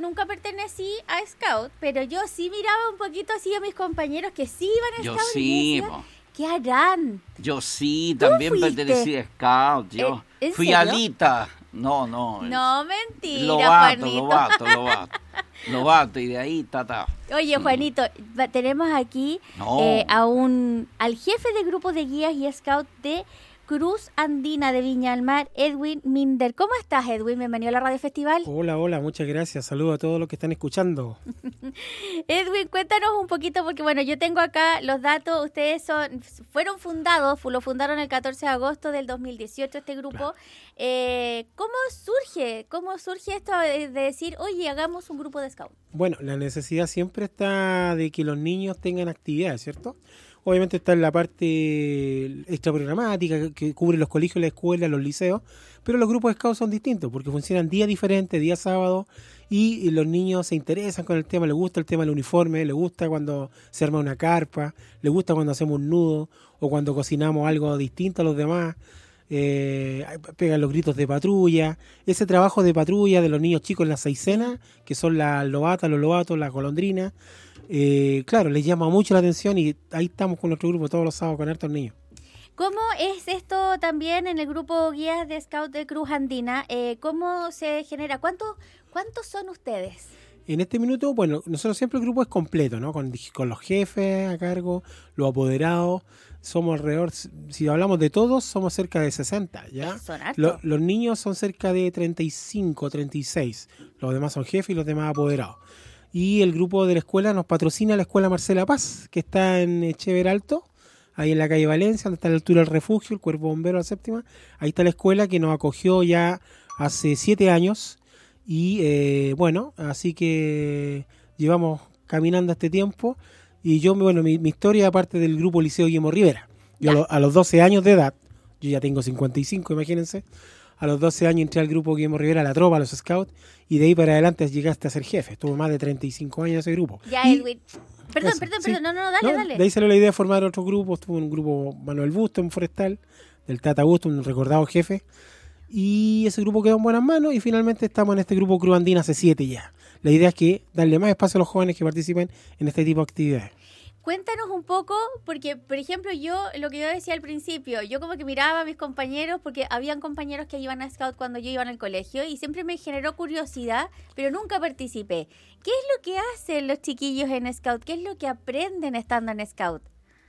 nunca pertenecí a Scout, pero yo sí miraba un poquito así a mis compañeros que sí iban a Yo Scout. sí, Y decía, po. ¿qué harán? Yo sí, ¿Tú también fuiste? pertenecí a Scout. Yo ¿En fui serio? alita. No. No, mentira, Lobato. Juanito. Lobato, y de ahí, ta. Oye, Juanito, tenemos aquí No. al jefe de grupo de guías y scout de Cruz Andina de Viña del Mar, Edwin Minder. ¿Cómo estás, Edwin? Bienvenido a la Radio Festival. Hola, muchas gracias. Saludos a todos los que están escuchando. Edwin, cuéntanos un poquito, porque bueno, yo tengo acá los datos. Ustedes fueron fundados, lo fundaron el 14 de agosto del 2018, este grupo. Claro. ¿Cómo surge esto de decir, oye, hagamos un grupo de scout? Bueno, la necesidad siempre está de que los niños tengan actividades, ¿cierto? Obviamente está en la parte extraprogramática que cubre los colegios, las escuelas, los liceos, pero los grupos de scouts son distintos porque funcionan días diferentes, días sábados, y los niños se interesan con el tema, les gusta el tema del uniforme, les gusta cuando se arma una carpa, les gusta cuando hacemos un nudo o cuando cocinamos algo distinto a los demás. Pegan los gritos de patrulla, ese trabajo de patrulla de los niños chicos en las seisenas, que son las lobatas, los lobatos, las golondrinas. Claro, les llama mucho la atención y ahí estamos con nuestro grupo todos los sábados con hartos niños. ¿Cómo es esto también en el grupo Guías de Scout de Cruz Andina? ¿Cómo se genera? ¿Cuántos son ustedes? En este minuto, bueno, nosotros siempre el grupo es completo, ¿no? Con los jefes a cargo, los apoderados, somos alrededor, si hablamos de todos, somos cerca de 60, ¿ya? Son hartos. Los niños son cerca de 35, 36, los demás son jefes y los demás apoderados. Y el grupo de la escuela nos patrocina la Escuela Marcela Paz, que está en Echever Alto, ahí en la calle Valencia, donde está a la altura del refugio, el Cuerpo Bombero a la Séptima. Ahí está la escuela que nos acogió ya hace 7 años. Y bueno, así que llevamos caminando este tiempo. Y yo, bueno, mi historia aparte del grupo Liceo Guillermo Rivera. Yo a los 12 años de edad, yo ya tengo 55, imagínense. A los 12 años entré al grupo Guillermo Rivera, a la tropa, a los scouts, y de ahí para adelante llegaste a ser jefe. Estuve más de 35 años en ese grupo. Ya, Edwin. Perdón, no, dale. De ahí salió la idea de formar otro grupo. Estuvo un grupo Manuel Busto en Forestal, del Tata Busto, un recordado jefe. Y ese grupo quedó en buenas manos y finalmente estamos en este grupo Cruz Andina hace 7 ya. La idea es que darle más espacio a los jóvenes que participen en este tipo de actividades. Cuéntanos un poco, porque, por ejemplo, lo que yo decía al principio, yo como que miraba a mis compañeros, porque habían compañeros que iban a Scout cuando yo iba en el colegio, y siempre me generó curiosidad, pero nunca participé. ¿Qué es lo que hacen los chiquillos en Scout? ¿Qué es lo que aprenden estando en Scout?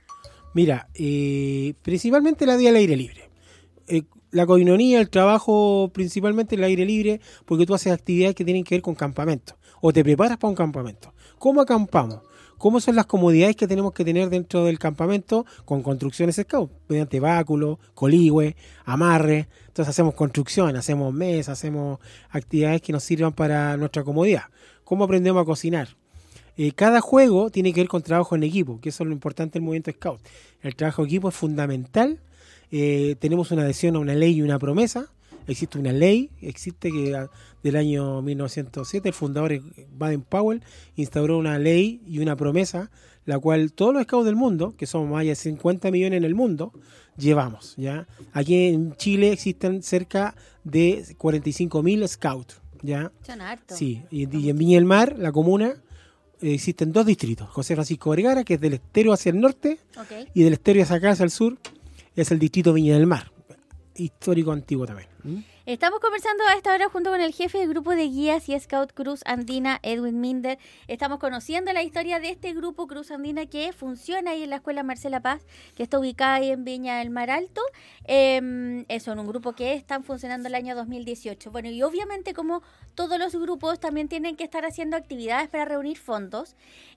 Mira, principalmente la vida al aire libre. La coinonía, el trabajo principalmente el aire libre, porque tú haces actividades que tienen que ver con campamento, o te preparas para un campamento. ¿Cómo acampamos? ¿Cómo son las comodidades que tenemos que tener dentro del campamento con construcciones scout? Mediante báculos, coligüe, amarre. Entonces hacemos construcción, hacemos mesas, hacemos actividades que nos sirvan para nuestra comodidad. ¿Cómo aprendemos a cocinar? Cada juego tiene que ver con trabajo en equipo, que eso es lo importante del movimiento scout. El trabajo en equipo es fundamental. Tenemos una adhesión a una ley y una promesa. Existe una ley, que del año 1907, el fundador Baden-Powell instauró una ley y una promesa, la cual todos los scouts del mundo, que somos más de 50 millones en el mundo, llevamos, ¿ya? Aquí en Chile existen cerca de 45.000 scouts, ¿ya? Son hartos. Sí, y en Viña del Mar, la comuna, existen 2 distritos, José Francisco Vergara, que es del Estero hacia el norte, y del Estero hacia acá, hacia el sur, es el distrito Viña del Mar. Histórico antiguo también. Estamos conversando a esta hora junto con el jefe del grupo de guías y scout Cruz Andina, Edwin Minder. Estamos conociendo la historia de este grupo Cruz Andina que funciona ahí en la Escuela Marcela Paz, que está ubicada ahí en Viña del Mar Alto. Son un grupo que están funcionando el año 2018. Bueno, y obviamente como todos los grupos también tienen que estar haciendo actividades para reunir fondos.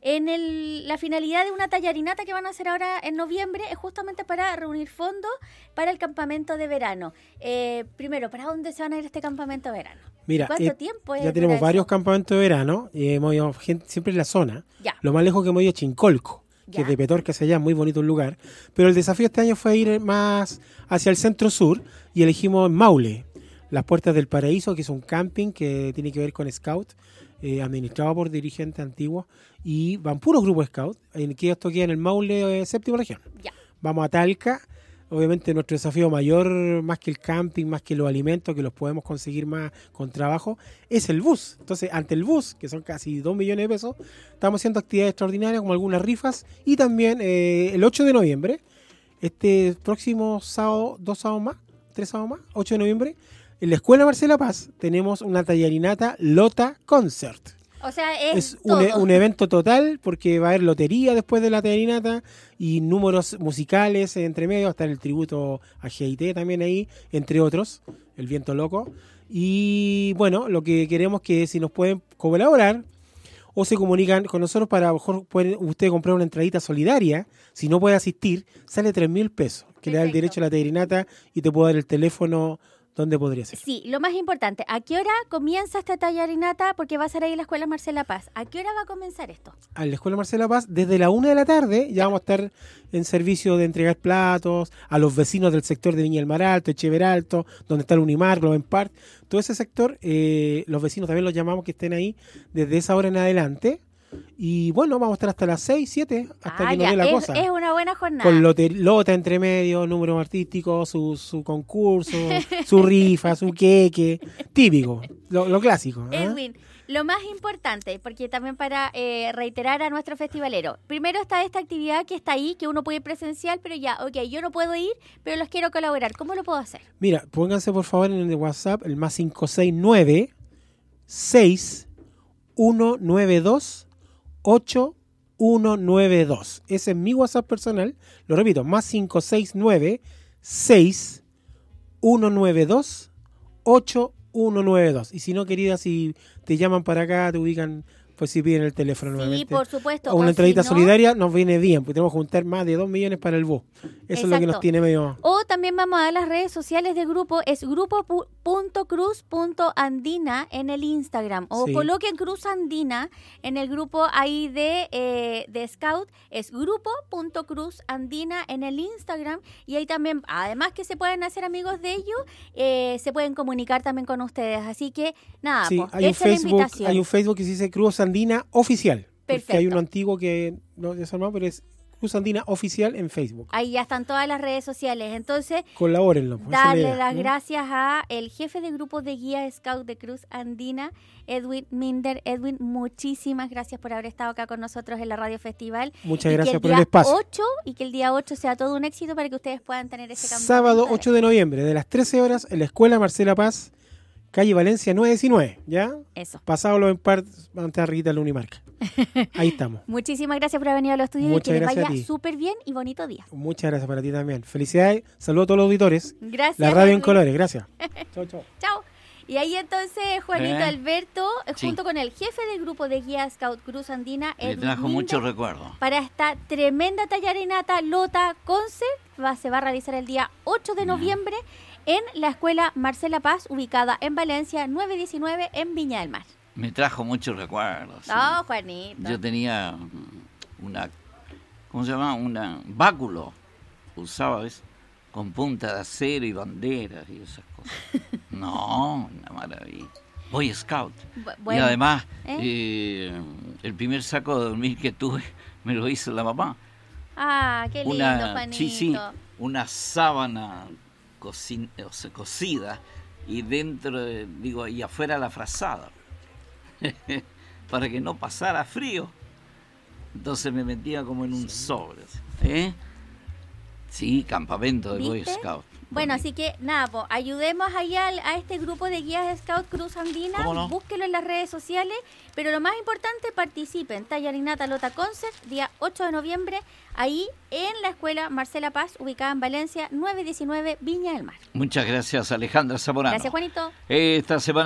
La finalidad de una tallarinata que van a hacer ahora en noviembre es justamente para reunir fondos para el campamento de verano. Primero, ¿para dónde se van a ir este campamento de verano? Mira, ¿Cuánto tiempo es? Ya tenemos varios campamentos de verano. Hemos ido siempre en la zona. Ya. Lo más lejos que hemos ido es Chincolco, que es de Petorca hacia allá, muy bonito el lugar. Pero el desafío este año fue ir más hacia el centro-sur y elegimos Maule, las Puertas del Paraíso, que es un camping que tiene que ver con Scout, administrado por dirigentes antiguos, y van puros grupos Scout, que esto queda en el Maule, séptima región. Ya. Vamos a Talca, obviamente nuestro desafío mayor, más que el camping, más que los alimentos, que los podemos conseguir más con trabajo, es el bus. Entonces, ante el bus, que son casi 2 millones de pesos, estamos haciendo actividades extraordinarias como algunas rifas y también el 8 de noviembre, este próximo sábado, 2 sábados más, 3 sábados más, 8 de noviembre, en la Escuela Marcela Paz tenemos una tallarinata Lota Concert. O sea, Es todo. un evento total porque va a haber lotería después de la tallarinata y números musicales entre medio, hasta el tributo a GIT también ahí, entre otros, el Viento Loco. Y bueno, lo que queremos que si nos pueden colaborar o se comunican con nosotros para a lo mejor pueden usted comprar una entradita solidaria, si no puede asistir, sale 3.000 pesos, que le da el Perfecto. derecho a la tallarinata y te puedo dar el teléfono donde podría ser. Sí, lo más importante, ¿a qué hora comienza esta tallarinata? Porque va a ser ahí en la Escuela Marcela Paz. ¿A qué hora va a comenzar esto? A la Escuela Marcela Paz, desde la 1 de la tarde ya vamos a estar en servicio de entregar platos a los vecinos del sector de Viña del Mar Alto, Echever Alto, donde está el Unimar, Globen Park, todo ese sector, los vecinos también los llamamos que estén ahí desde esa hora en adelante. Y bueno, vamos a estar hasta las 6, 7, hasta que nos dé la cosa. Es una buena jornada. Con lota entre medio, números artísticos, su concurso, su rifa, su queque, típico, lo clásico. ¿eh? Edwin, lo más importante, porque también para reiterar a nuestro festivalero, primero está esta actividad que está ahí, que uno puede ir presencial, pero ya, ok, yo no puedo ir, pero los quiero colaborar. ¿Cómo lo puedo hacer? Mira, pónganse por favor en el WhatsApp, el más 569 6192 8192. Ese es mi WhatsApp personal. Lo repito, más 569 6192 8192. Y si no, querida, si te llaman para acá, te ubican, pues si piden el teléfono Sí, nuevamente. por supuesto. O una o entradita si no- solidaria nos viene bien, porque tenemos que juntar más de 2 millones para el bus. Eso es lo que nos Exacto. tiene medio... O también vamos a dar las redes sociales del grupo, es grupo.cruz.andina en el Instagram. O Sí. coloquen Cruz Andina en el grupo ahí de Scout, es grupo.cruzandina en el Instagram. Y ahí también, además que se pueden hacer amigos de ellos, se pueden comunicar también con ustedes. Así que, nada, Sí, pues, hay un esa es la Facebook, invitación. hay un Facebook que se dice Cruz Andina Oficial. Porque Perfecto. hay uno antiguo que no es armado, pero es Cruz Andina Oficial en Facebook. Ahí ya están todas las redes sociales. Entonces, Colabórenlo. pues, esa es la darle idea, las ¿no? gracias a el jefe de grupo de guía Scout de Cruz Andina, Edwin Minder. Edwin, muchísimas gracias por haber estado acá con nosotros en la Radio Festival. Muchas Y que gracias por día el espacio. 8, y que el día 8 sea todo un éxito para que ustedes puedan tener ese campamento. Sábado 8 de noviembre, de las 13 horas, en la Escuela Marcela Paz, calle Valencia 919, ¿ya? Eso. Pasado lo en par, vamos a estar arriba en la Unimarca. Ahí estamos. Muchísimas gracias por haber venido a los estudios y Muchas que les gracias a vaya ti. súper bien y bonito día. Muchas gracias para ti también. Felicidades. Saludos a todos los auditores. Gracias. La radio en Edwin. colores. Gracias. Chao, chao. Chao. Y ahí entonces Juanito Alberto, Sí. junto con el jefe del grupo de guía Scout Cruz Andina, Me Edwin trajo Minder, muchos recuerdos. para esta tremenda tallarinata Lota Concert. Se va a realizar el día 8 de noviembre en la Escuela Marcela Paz, ubicada en Valencia 919 en Viña del Mar. Me trajo muchos recuerdos. sí. No, Juanito. Yo tenía una, ¿cómo se llama? Un báculo. Usaba, ¿ves? Con punta de acero y banderas y esas cosas. No, una maravilla. Boy Scout. Bueno, y además, ¿eh? el primer saco de dormir que tuve me lo hizo la mamá. Ah, qué lindo, Juanito. Sí, una sábana cosida y dentro, y afuera la frazada. Para que no pasara frío. Entonces me metía como en un sobre. ¿Eh? Sí, campamento de Boy ¿Viste? Scout. Bueno, Bonito. así que nada, ayudemos ahí a este grupo de guías Scout Cruz Andina, ¿Cómo no? búsquelo en las redes sociales, pero lo más importante, participen. Tallarinata Lota Concert, día 8 de noviembre, ahí en la Escuela Marcela Paz, ubicada en Valencia 919 Viña del Mar. Muchas gracias, Alejandra Zamorano. Gracias, Juanito. Esta semana